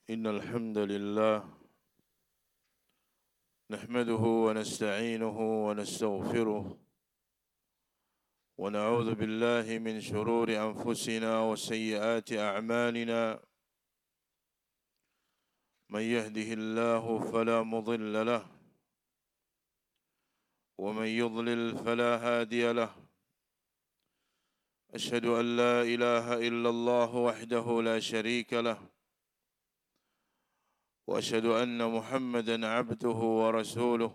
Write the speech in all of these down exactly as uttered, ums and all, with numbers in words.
إن الحمد لله نحمده ونستعينه ونستغفره ونعوذ بالله من شرور أنفسنا وسيئات أعمالنا. من يهده الله فلا مضل له ومن يضلل فلا هادي له. أشهد أن لا إله إلا الله وحده لا شريك له وأشهد أن محمدًا عبده ورسوله.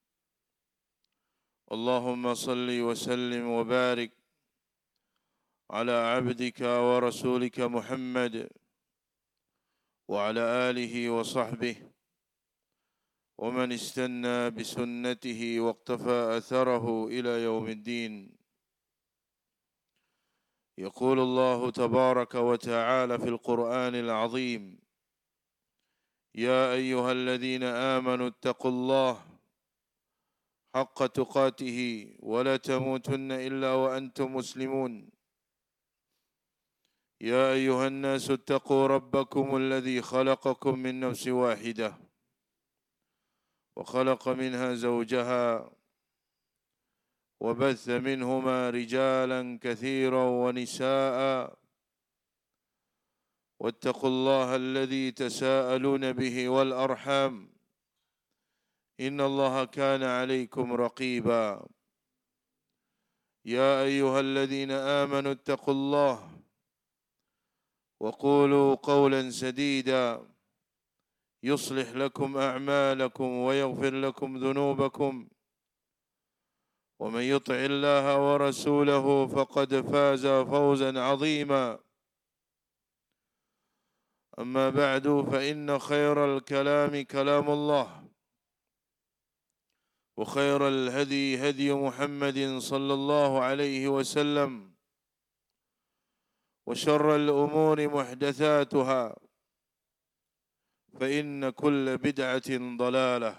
اللهم صل وسلم وبارك على عبدك ورسولك محمد وعلى آله وصحبه ومن استنى بسنته واقتفى أثره إلى يوم الدين. يقول الله تبارك وتعالى في القرآن العظيم: يا أيها الذين آمنوا اتقوا الله حق تقاته ولا تموتن إلا وأنتم مسلمون. يا أيها الناس اتقوا ربكم الذي خلقكم من نفس واحدة وخلق منها زوجها وبث منهما رجالا كثيرا ونساء واتقوا الله الذي تساءلون به والأرحام إن الله كان عليكم رقيبا. يا أيها الذين آمنوا اتقوا الله وقولوا قولا سديدا يصلح لكم أعمالكم ويغفر لكم ذنوبكم ومن يطع الله ورسوله فقد فاز فوزا عظيما. أما بعد فإن خير الكلام كلام الله وخير الهدي هدي محمد صلى الله عليه وسلم وشر الأمور محدثاتها فإن كل بدعة ضلالة.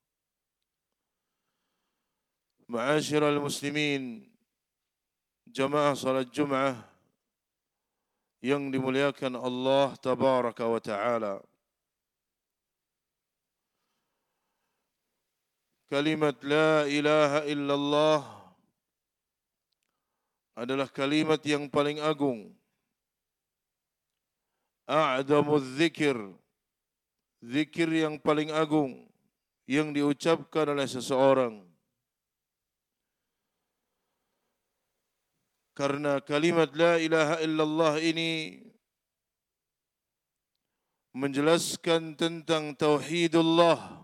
معاشر المسلمين, jamaah salat Jumat yang dimuliakan Allah Tabaraka wa Ta'ala. Kalimat la ilaha illallah adalah kalimat yang paling agung. A'damuz zikir, zikir yang paling agung yang diucapkan oleh seseorang. Karena kalimat la ilaha illallah ini menjelaskan tentang tauhidullah,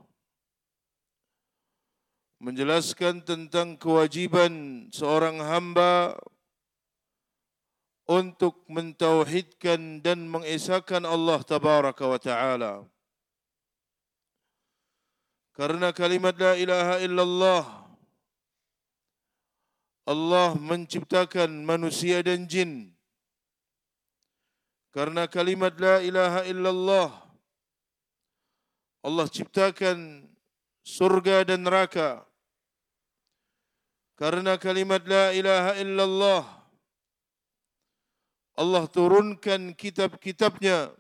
menjelaskan tentang kewajiban seorang hamba untuk mentauhidkan dan mengesahkan Allah Tabaraka wa Ta'ala. Karena kalimat la ilaha illallah, Allah menciptakan manusia dan jin. Karena kalimat la ilaha illallah, Allah ciptakan surga dan neraka. Karena kalimat la ilaha illallah, Allah turunkan kitab-kitabnya.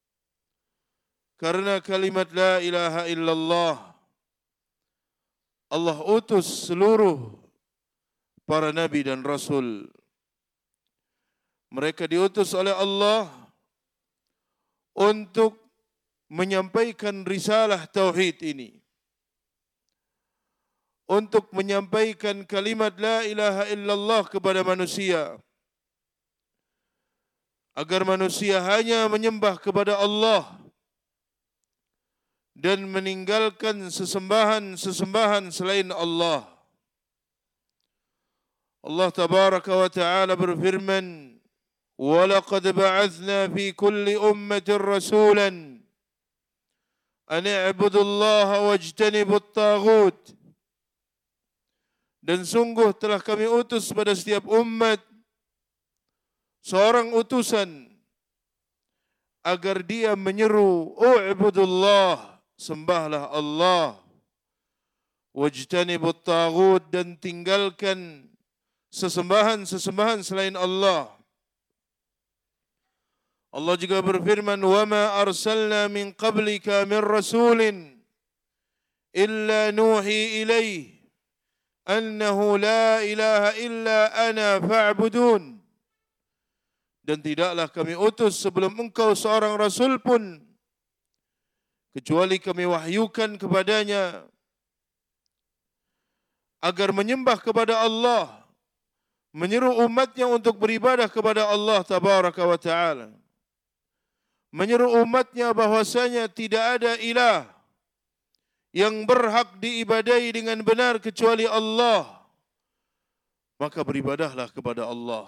Karena kalimat la ilaha illallah, Allah utus seluruh para nabi dan rasul. Mereka diutus oleh Allah untuk menyampaikan risalah tauhid ini, untuk menyampaikan kalimat la ilaha illallah kepada manusia, agar manusia hanya menyembah kepada Allah dan meninggalkan sesembahan-sesembahan selain Allah. Allah Tabaraka wa Ta'ala berfirman, وَلَقَدْ بَعَثْنَا فِي كُلِّ أُمَّةٍ رَسُولًا أَنِ اعْبُدُوا اللَّهَ وَاجْتَنِبُوا الطَّاغُوتَ. Dan sungguh telah kami utus pada setiap umat seorang utusan agar dia menyeru, u'budullah, sembahlah Allah, wajtanibut taghut, dan tinggalkan sesembahan-sesembahan selain Allah. Allah juga berfirman, "Wa ma arsalna min qablika min rasulin illa nuhi ilaih annahu la ilaha illa ana fa'budun." Dan tidaklah kami utus sebelum engkau seorang rasul pun kecuali kami wahyukan kepadanya agar menyembah kepada Allah, menyeru umatnya untuk beribadah kepada Allah tabaraka wa ta'ala, menyeru umatnya bahwasanya tidak ada ilah yang berhak diibadai dengan benar kecuali Allah, maka beribadahlah kepada Allah.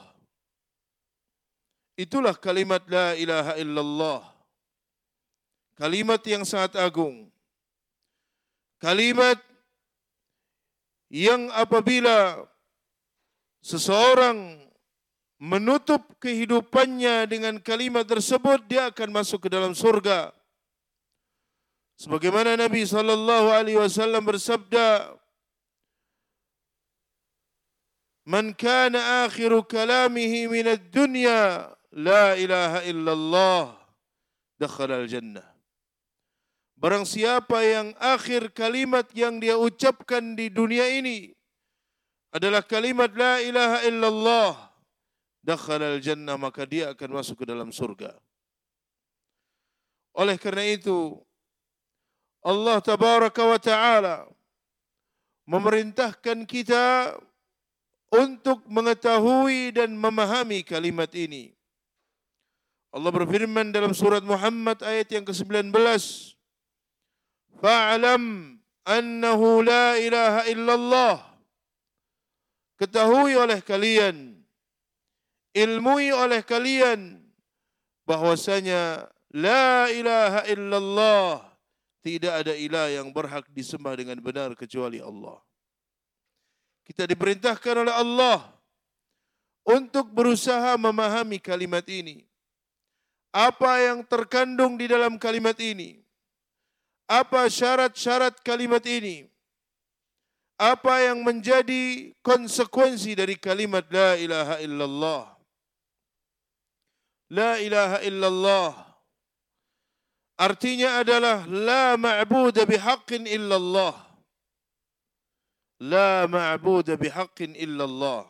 Itulah kalimat la ilaha illallah. Kalimat yang sangat agung. Kalimat yang apabila seseorang menutup kehidupannya dengan kalimat tersebut, dia akan masuk ke dalam surga. Sebagaimana Nabi sallallahu alaihi wasallam bersabda, "Man kana akhiru kalamihi min ad-dunya la ilaha illallah, dakhala al-jannah." Barang siapa yang akhir kalimat yang dia ucapkan di dunia ini adalah kalimat la ilaha illallah, dakhala al-jannah, maka dia akan masuk ke dalam surga. Oleh kerana itu, Allah tabaraka wa ta'ala memerintahkan kita untuk mengetahui dan memahami kalimat ini. Allah berfirman dalam surat Muhammad ayat yang ke sembilan belas, "Fa'lam annahu la ilaha illallah." Ketahui oleh kalian, ilmui oleh kalian bahwasanya la ilaha illallah, tidak ada ilah yang berhak disembah dengan benar kecuali Allah. Kita diperintahkan oleh Allah untuk berusaha memahami kalimat ini. Apa yang terkandung di dalam kalimat ini? Apa syarat-syarat kalimat ini? Apa yang menjadi konsekuensi dari kalimat la ilaha illallah? La ilaha illallah artinya adalah la ma'budu bihaqqin illallah. La ma'budu bihaqqin illallah.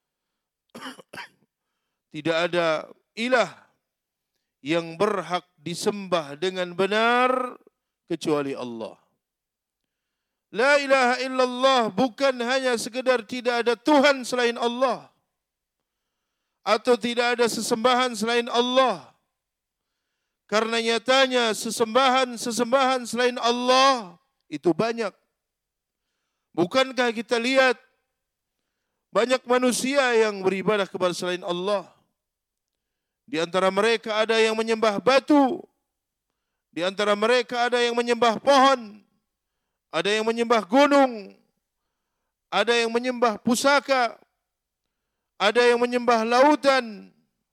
Tidak ada ilah yang berhak disembah dengan benar kecuali Allah. La ilaha illallah bukan hanya sekedar tidak ada Tuhan selain Allah, atau tidak ada sesembahan selain Allah. Karena nyatanya sesembahan-sesembahan selain Allah itu banyak. Bukankah kita lihat banyak manusia yang beribadah kepada selain Allah? Di antara mereka ada yang menyembah batu. Di antara mereka ada yang menyembah pohon. Ada yang menyembah gunung. Ada yang menyembah pusaka. Ada yang menyembah lautan.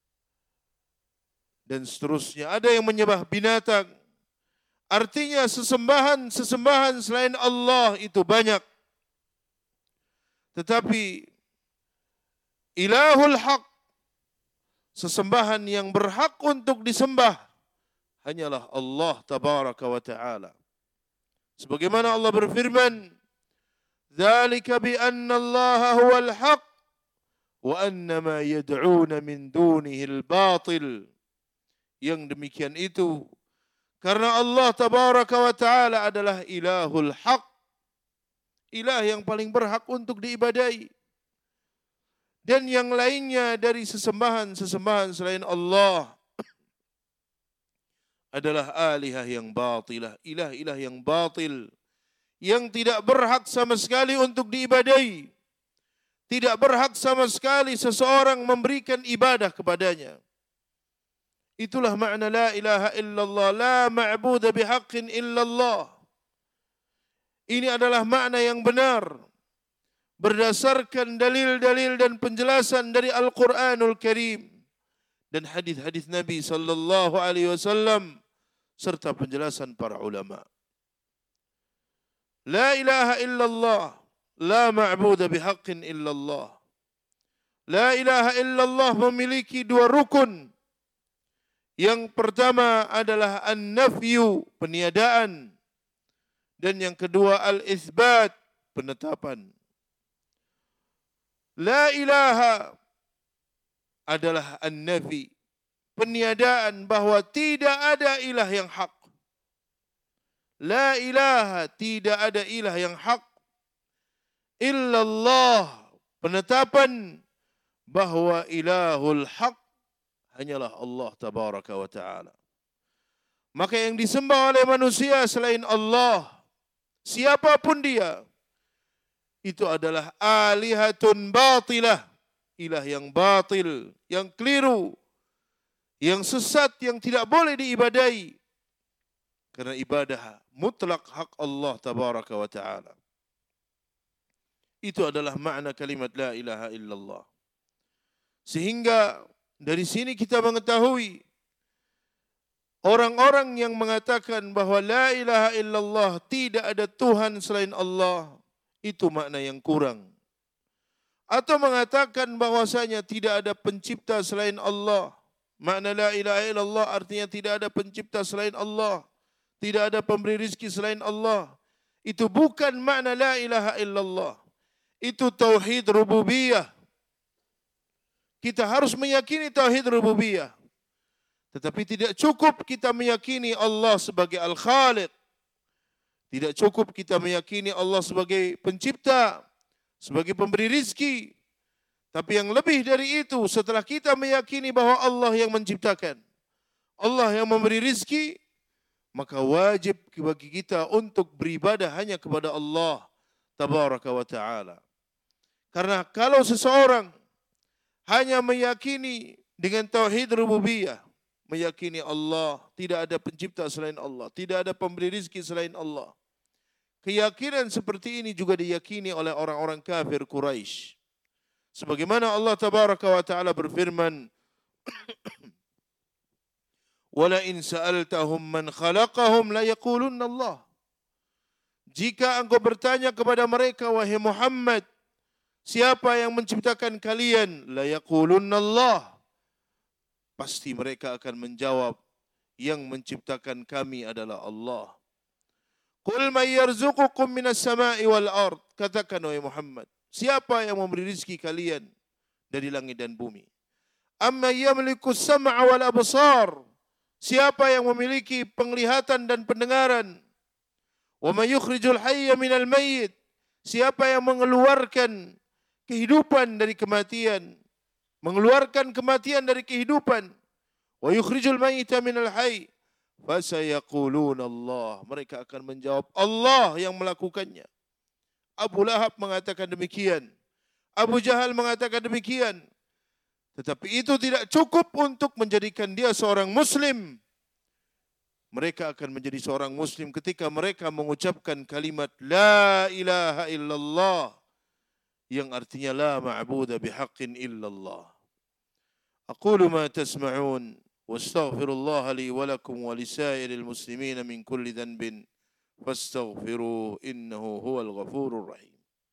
Dan seterusnya. Ada yang menyembah binatang. Artinya sesembahan-sesembahan selain Allah itu banyak. Tetapi ilahul haq, sesembahan yang berhak untuk disembah, hanyalah Allah tabaraka wa ta'ala. Sebagaimana Allah berfirman, "Dzalika bi anna Allah huwal haq wa anna ma yad'una min dunihi al-batil." Yang demikian itu karena Allah tabaraka wa ta'ala adalah ilahul haq, ilah yang paling berhak untuk diibadai. Dan yang lainnya dari sesembahan-sesembahan selain Allah adalah alihah yang batilah, ilah-ilah yang batil, yang tidak berhak sama sekali untuk diibadai. Tidak berhak sama sekali seseorang memberikan ibadah kepadanya. Itulah makna la ilaha illallah, la ma'budu bihaqqin illallah. Ini adalah makna yang benar berdasarkan dalil-dalil dan penjelasan dari Al-Quranul Karim dan hadis-hadis Nabi sallallahu alaihi wasallam serta penjelasan para ulama. La ilaha illallah, la ma'budu bihaqqin illallah. La ilaha illallah memiliki dua rukun. Yang pertama adalah an-nafyu, peniadaan. Dan yang kedua al-itsbat, penetapan. La ilaha adalah an-nafi, peniadaan bahawa tidak ada ilah yang hak. La ilaha, tidak ada ilah yang hak. Illallah, penetapan bahawa ilahul haq hanyalah Allah tabaraka wa ta'ala. Maka yang disembah oleh manusia selain Allah, siapapun dia, itu adalah alihatun batilah, ilah yang batil, yang keliru, yang sesat, yang tidak boleh diibadai. Karena ibadah mutlak hak Allah tabaraka wa ta'ala. Itu adalah makna kalimat la ilaha illallah. Sehingga dari sini kita mengetahui orang-orang yang mengatakan bahawa la ilaha illallah, tidak ada Tuhan selain Allah, itu makna yang kurang. Atau mengatakan bahwasanya tidak ada pencipta selain Allah. Makna la ilaha illallah artinya tidak ada pencipta selain Allah, tidak ada pemberi rizki selain Allah. Itu bukan makna la ilaha illallah. Itu tauhid rububiyah. Kita harus meyakini tauhid rububiyah. Tetapi tidak cukup kita meyakini Allah sebagai Al-Khaliq. Tidak cukup kita meyakini Allah sebagai pencipta, sebagai pemberi rizki. Tapi yang lebih dari itu, setelah kita meyakini bahawa Allah yang menciptakan, Allah yang memberi rizki, maka wajib bagi kita untuk beribadah hanya kepada Allah tabaraka wa ta'ala. Karena kalau seseorang hanya meyakini dengan tauhid rububiyah, meyakini Allah, tidak ada pencipta selain Allah, tidak ada pemberi rizki selain Allah. Keyakinan seperti ini juga diyakini oleh orang-orang kafir Quraisy. Sebagaimana Allah tabaraka wa ta'ala berfirman, "Wala in sa'altahum man khalaqahum la yaqulunna Allah." Jika engkau bertanya kepada mereka, wahai Muhammad, siapa yang menciptakan kalian? La yaqulunna Allah. Pasti mereka akan menjawab, yang menciptakan kami adalah Allah. Qul may yarzuqukum minas sama'i wal ard. Katakan wahai Muhammad, siapa yang memberi rizki kalian dari langit dan bumi? Amma yamliku as-sam'a wal absar. Siapa yang memiliki penglihatan dan pendengaran? Wa may yukhrijul hayya minal mayyit. Siapa yang mengeluarkan kehidupan dari kematian, mengeluarkan kematian dari kehidupan. Wa yukhrijul mayyita minal hayy. Fasayaquluna Allah. Mereka akan menjawab Allah yang melakukannya. Abu Lahab mengatakan demikian, Abu Jahal mengatakan demikian. Tetapi itu tidak cukup untuk menjadikan dia seorang Muslim. Mereka akan menjadi seorang Muslim ketika mereka mengucapkan kalimat La ilaha illallah, yang artinya La ma'buda bihaqqin illallah. Aqulu ma tasma'un, wastaghfirullah li walakum wa lisairil muslimin min kulli dhanbin, fastaghfiruh innahu huwal ghafurur rahim.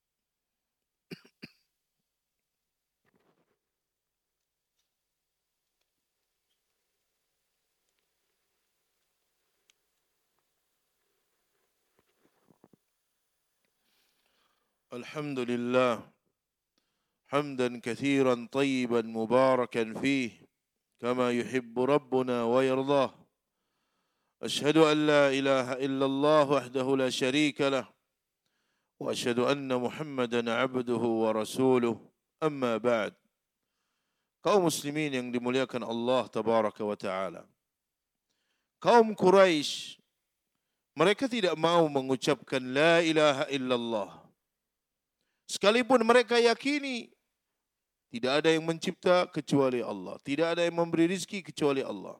الحمد لله حمدا كثيرا طيبا مباركا فيه كما يحب ربنا ويرضاه. أشهد أن لا إله إلا الله وحده لا شريك له وأشهد أن محمدا عبده ورسوله. أما بعد. Kaum muslimin yang dimuliakan Allah tabaraka wa ta'ala, kaum Quraisy, mereka tidak mau mengucapkan La ilaha illallah. Sekalipun mereka yakini tidak ada yang mencipta kecuali Allah, tidak ada yang memberi rizki kecuali Allah.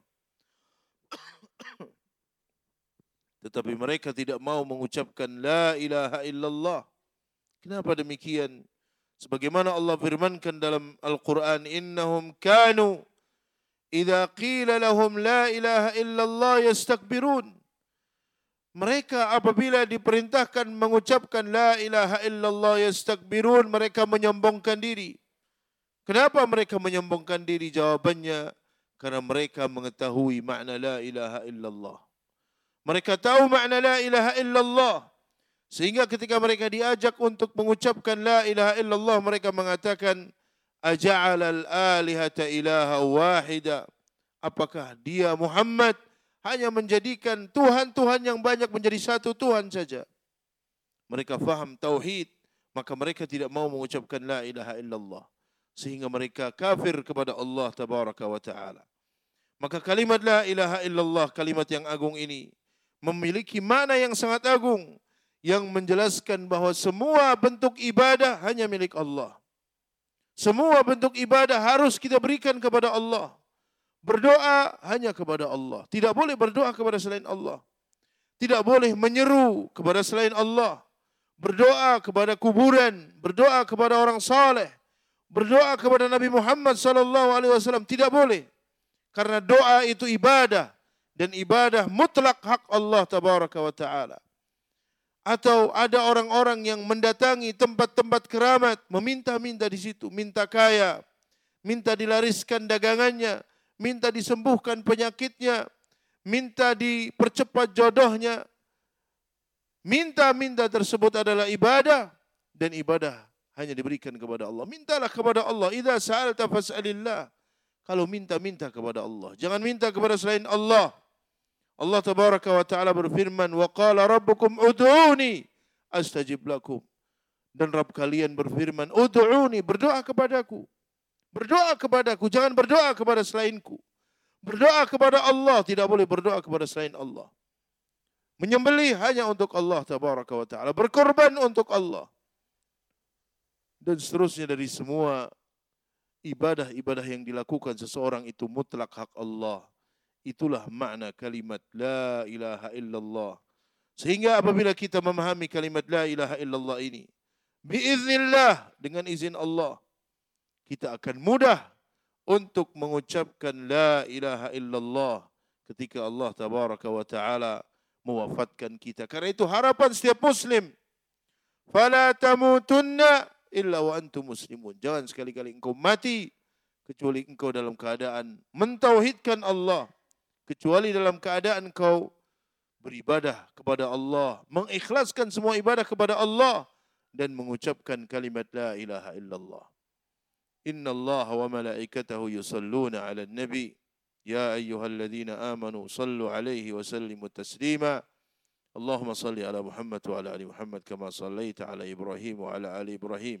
Tetapi mereka tidak mau mengucapkan La ilaha illallah. Kenapa demikian? Sebagaimana Allah firmankan dalam Al-Quran, Innahum kanu idza qila lahum la ilaha illallah yastakbirun. Mereka apabila diperintahkan mengucapkan La ilaha illallah yastakbirun, mereka menyombongkan diri. Kenapa mereka menyombongkan diri? Jawabannya, Karena mereka mengetahui makna la ilaha illallah. Mereka tahu makna la ilaha illallah. Sehingga ketika mereka diajak untuk mengucapkan la ilaha illallah, mereka mengatakan, aja'alal alihata ilaha wahida. Apakah dia Muhammad hanya menjadikan Tuhan-Tuhan yang banyak menjadi satu Tuhan saja? Mereka faham tauhid, maka mereka tidak mau mengucapkan la ilaha illallah. Sehingga mereka kafir kepada Allah tabaraka wa ta'ala. Maka kalimat la ilaha illallah, kalimat yang agung ini, memiliki makna yang sangat agung, yang menjelaskan bahawa semua bentuk ibadah hanya milik Allah. Semua bentuk ibadah harus kita berikan kepada Allah. Berdoa hanya kepada Allah. Tidak boleh berdoa kepada selain Allah. Tidak boleh menyeru kepada selain Allah. Berdoa kepada kuburan, berdoa kepada orang saleh, berdoa kepada Nabi Muhammad sallallahu alaihi wasallam tidak boleh. Karena doa itu ibadah, dan ibadah mutlak hak Allah tabaraka wa taala. Atau ada orang-orang yang mendatangi tempat-tempat keramat, meminta-minta di situ, minta kaya, minta dilariskan dagangannya, minta disembuhkan penyakitnya, minta dipercepat jodohnya. Minta-minta tersebut adalah ibadah, dan ibadah hanya diberikan kepada Allah. Mintalah kepada Allah. Idza sa'alta fas'alillah. Kalau minta-minta kepada Allah, jangan minta kepada selain Allah. Allah tabaraka wa ta'ala berfirman, wa qala rabbukum ud'uni astajib lakum. Dan Rabb kalian berfirman, ud'uni, berdoa kepadaku. Berdoa kepadaku, jangan berdoa kepada selainku. Berdoa kepada Allah, tidak boleh berdoa kepada selain Allah. Menyembelih hanya untuk Allah tabaraka wa ta'ala, berkorban untuk Allah. Dan seterusnya dari semua ibadah-ibadah yang dilakukan seseorang itu mutlak hak Allah. Itulah makna kalimat la ilaha illallah. Sehingga apabila kita memahami kalimat la ilaha illallah ini, biiznillah, dengan izin Allah, kita akan mudah untuk mengucapkan la ilaha illallah ketika Allah tabaraka wa ta'ala mewafatkan kita. Karena itu harapan setiap Muslim, fala tamutunna illa wa antum muslimun. Jangan sekali-kali engkau mati kecuali engkau dalam keadaan mentauhidkan Allah, kecuali dalam keadaan engkau beribadah kepada Allah, mengikhlaskan semua ibadah kepada Allah, dan mengucapkan kalimat la ilaha illallah. Inna Allah wa malaikatahu yusalluna ala nabi. Ya ayyuhalladzina amanu sallu alaihi wa sallimu taslima. Allahumma salli ala Muhammad wa ala ali Muhammad kama sallaita ala Ibrahim wa ala ali Ibrahim.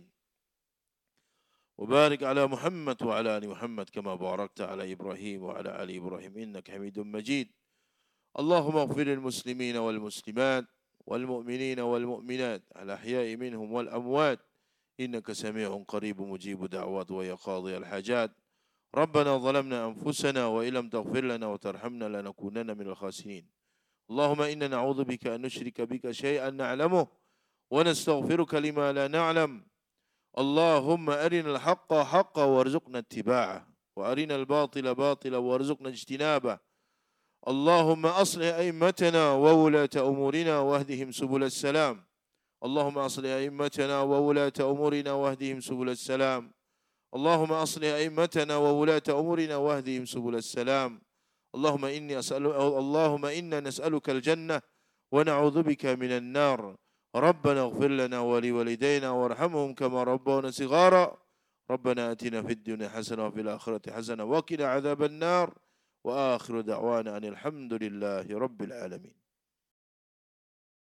Wa barik ala Muhammad wa ala ali Muhammad kama barakta ala Ibrahim wa ala ali Ibrahim innaka Hamidum Majid. Allahumma ighfir lil muslimina wal muslimat wal mu'minina wal mu'minat al ahya'i minhum wal amwat innaka sami'un qaribun mujibud da'wat wa ya qadhiyal hajat. ربنا ظلمنا أنفسنا وإن لم تغفر لنا وترحمنا لنكونن من الخاسرين. اللهم إنا نعوذ بك أن نشرك بك شيئا نعلمه ونستغفرك لما لا نعلم. اللهم أرنا الحق حقا وارزقنا اتباعه وأرنا الباطل باطلا وارزقنا اجتنابه. اللهم أصلح أئمتنا وولاة أمورنا واهدهم سبل السلام. اللهم أصلح أئمتنا وولاة أمورنا واهدهم سبل السلام. اللهم أصلح أئمتنا وولاة أمورنا واهدهم سبل السلام. اللهم إني أسأل اللهم إنا نسألك الجنة ونعوذ بك من النار. ربنا اغفر لنا ولوالدينا وارحمهم كما ربونا صغارا. ربنا آتنا في الدنيا حسنة وفي الآخرة حسنة وقنا عذاب النار. وآخر دعوانا أن الحمد لله رب العالمين.